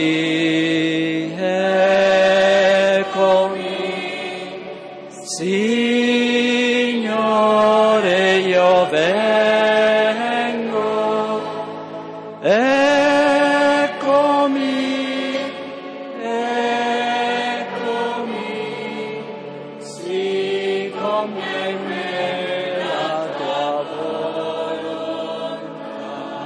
Signore, io vengo, eccomi, sii con me la tua volontà.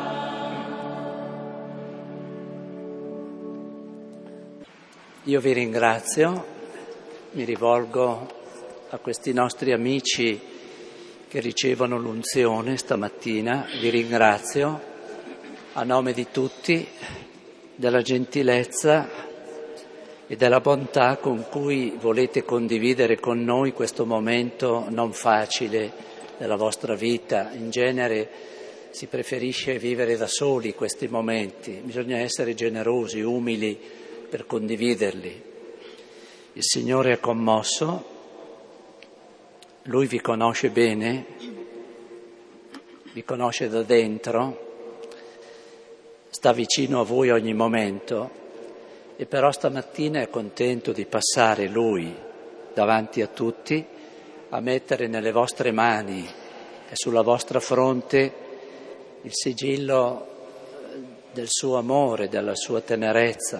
Io vi ringrazio, mi rivolgo a questi nostri amici che ricevono l'unzione stamattina, vi ringrazio a nome di tutti della gentilezza e della bontà con cui volete condividere con noi questo momento non facile della vostra vita. In genere si preferisce vivere da soli questi momenti, bisogna essere generosi, umili per condividerli. Il Signore è commosso. Lui vi conosce bene, vi conosce da dentro, sta vicino a voi ogni momento e però stamattina è contento di passare Lui davanti a tutti, a mettere nelle vostre mani e sulla vostra fronte il sigillo del suo amore, della sua tenerezza.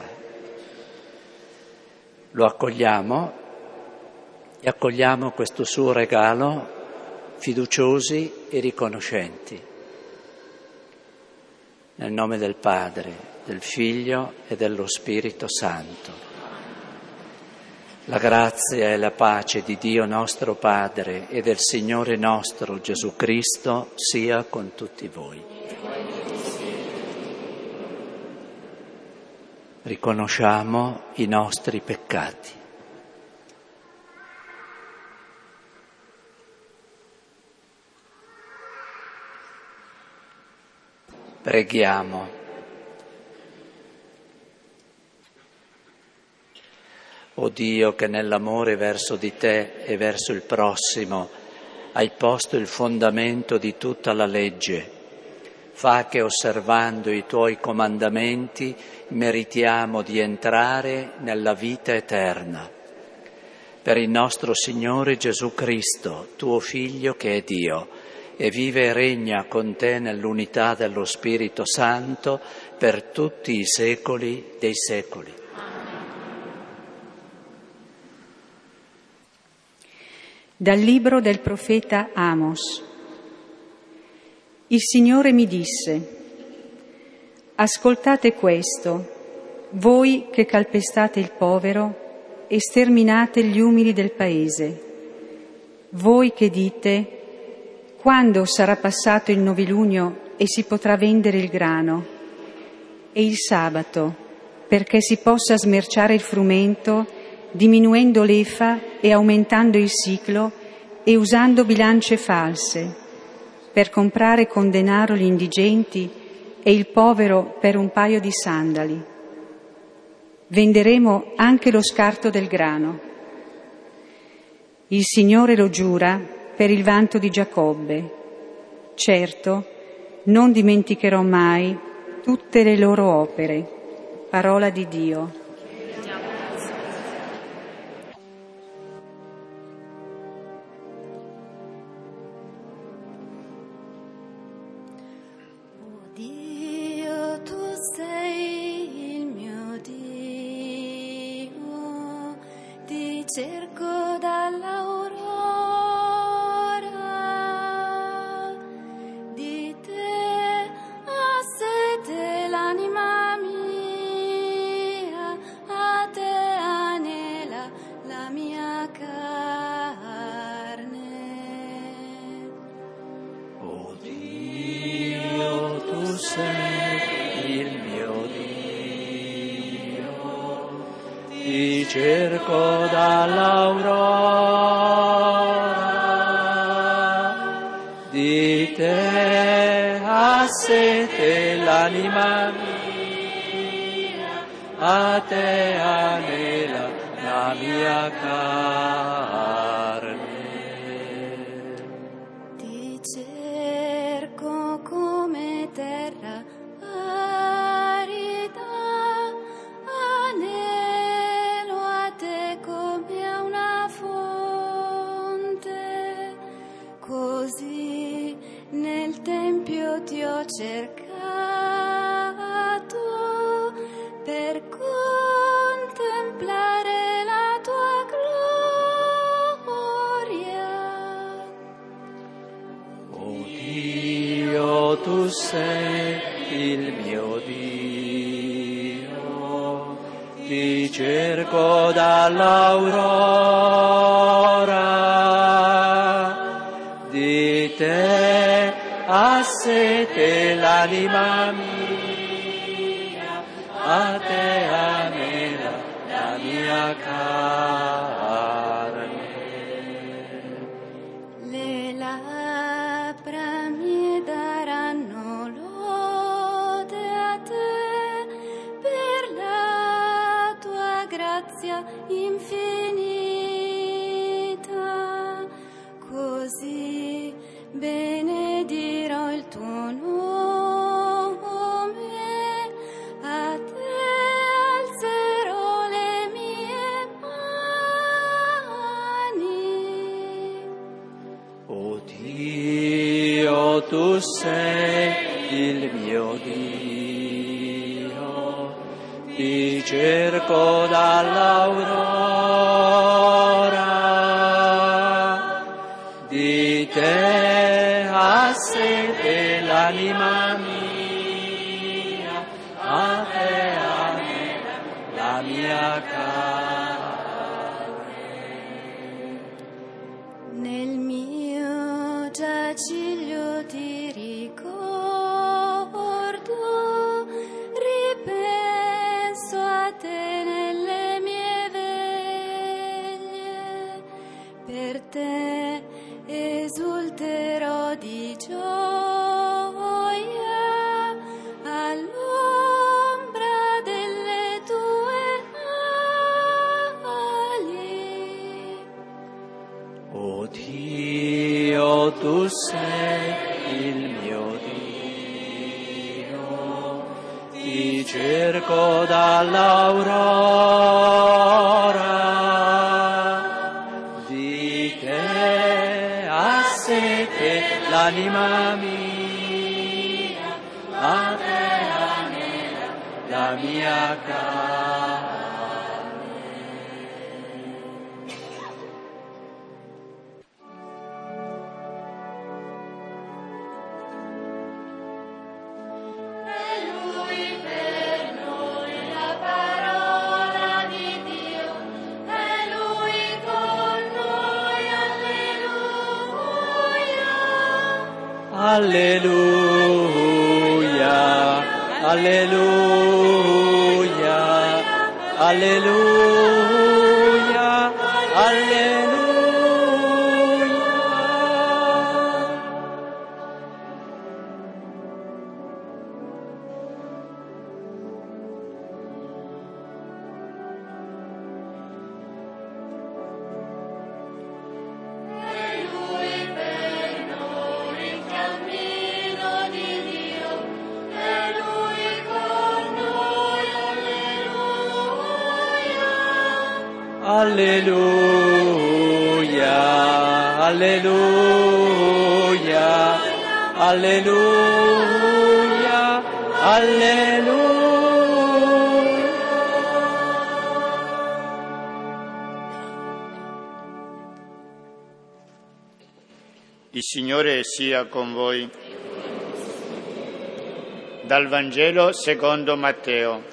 Lo accogliamo. E accogliamo questo suo regalo fiduciosi e riconoscenti. Nel nome del Padre, del Figlio e dello Spirito Santo. La grazia e la pace di Dio nostro Padre e del Signore nostro Gesù Cristo sia con tutti voi. Riconosciamo i nostri peccati. Preghiamo. O Dio, che nell'amore verso di te e verso il prossimo hai posto il fondamento di tutta la legge, fa che osservando i tuoi comandamenti meritiamo di entrare nella vita eterna. Per il nostro Signore Gesù Cristo, tuo Figlio che è Dio, e vive e regna con te nell'unità dello Spirito Santo per tutti i secoli dei secoli. Dal libro del profeta Amos. Il Signore mi disse: ascoltate questo, voi che calpestate il povero e sterminate gli umili del paese, voi che dite: quando sarà passato il novilunio e si potrà vendere il grano? E il sabato, perché si possa smerciare il frumento, diminuendo l'efa e aumentando il siclo e usando bilance false, per comprare con denaro gli indigenti e il povero per un paio di sandali. Venderemo anche lo scarto del grano. Il Signore lo giura per il vanto di Giacobbe. Certo, non dimenticherò mai tutte le loro opere. Parola di Dio. Oh Dio, tu sei il mio Dio, ti cerco dall'aurora. Ti cerco dall'aurora, di te ha sete l'anima mia, a te anela la mia carne. Ti cerco come terra arida, cercato per contemplare la tua gloria. O Dio, tu sei il mio Dio, ti cerco dall'aurora, di te ha sete l'anima mia, a te anela la mia carne. Le labbra mie daranno lode a te per la tua grazia infinita, così benedirò il tuo nome, a te alzerò le mie mani. O Dio, tu sei il mio Dio, ti cerco dall'aurora, di te ha sete l'anima mia, a te anela la mia carne. Nel mio giaciglio ti ricordo, ripenso a te nelle mie veglie, per te esulterò di gioia all'ombra delle tue ali. O Dio, tu sei il mio Dio, ti cerco dall'aurora, di te ha sete l'anima mia, a te anela la mia carne. Alleluia, alleluia, alleluia, alleluia. Alleluia, alleluia, alleluia, alleluia. Il Signore sia con voi. Dal Vangelo secondo Matteo.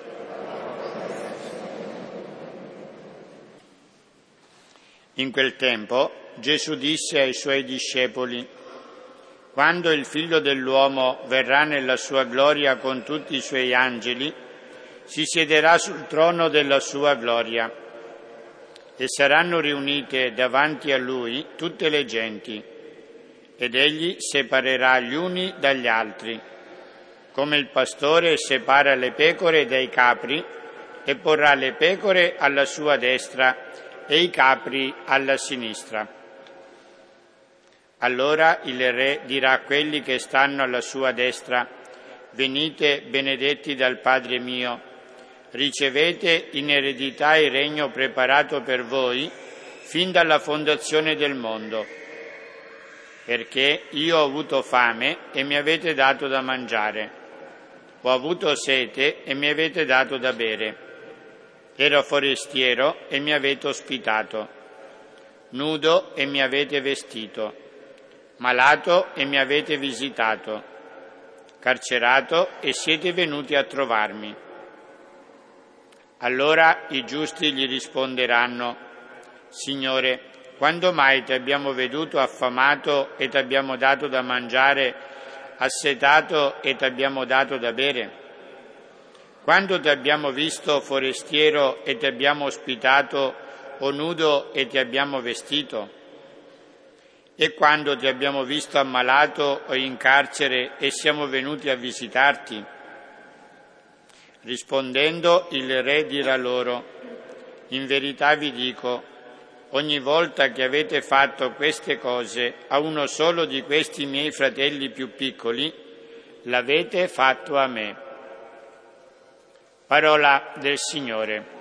In quel tempo Gesù disse ai suoi discepoli: quando il Figlio dell'uomo verrà nella sua gloria con tutti i suoi angeli, si siederà sul trono della sua gloria e saranno riunite davanti a lui tutte le genti, ed egli separerà gli uni dagli altri, come il pastore separa le pecore dai capri, e porrà le pecore alla sua destra e i capri alla sinistra. Allora il Re dirà a quelli che stanno alla sua destra: venite benedetti dal Padre mio, ricevete in eredità il regno preparato per voi fin dalla fondazione del mondo. perché io ho avuto fame e mi avete dato da mangiare, ho avuto sete e mi avete dato da bere, ero forestiero e mi avete ospitato, nudo e mi avete vestito, malato e mi avete visitato, carcerato e siete venuti a trovarmi. Allora i giusti gli risponderanno: Signore, quando mai ti abbiamo veduto affamato e ti abbiamo dato da mangiare, assetato e ti abbiamo dato da bere? Quando ti abbiamo visto forestiero e ti abbiamo ospitato, o nudo e ti abbiamo vestito? E quando ti abbiamo visto ammalato o in carcere e siamo venuti a visitarti? Rispondendo, il re dirà loro: in verità vi dico, ogni volta che avete fatto queste cose a uno solo di questi miei fratelli più piccoli, l'avete fatto a me. Parola del Signore.